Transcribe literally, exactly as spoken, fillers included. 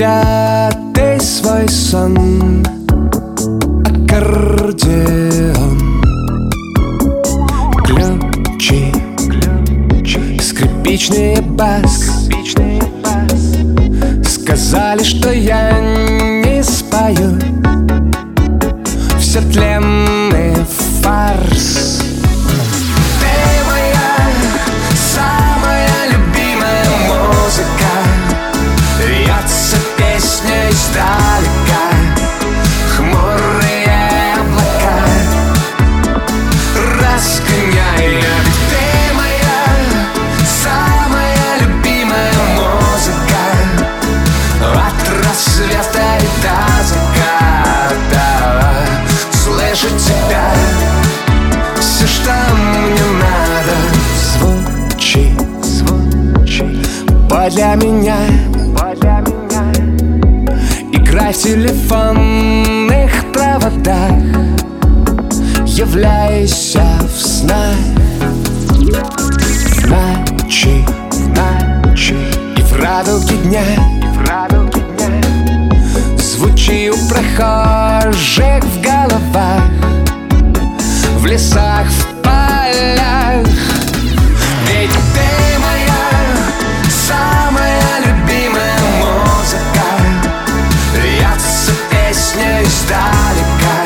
спрятай свой сон, аккордеон. Ключи, скрипичный бас, сказали, что я не спою. Все тленный фарс. Ты моя самая любимая музыка, льется песня издалека. Хмурые облака разгоняя. Ведь ты моя самая любимая музыка, от рассвета и до заката. Слышать тебя, все, что мне надо. Звучи, звучи, подле меня, подле меня. Играй в телефонных проводах, являйся в снах. В ночи, в ночи и в радуге дня, и в радуге дня. Звучи у прохожих в головах, в лесах, в полях. Ведь ты моя самая любимая музыка, льется песня издалека.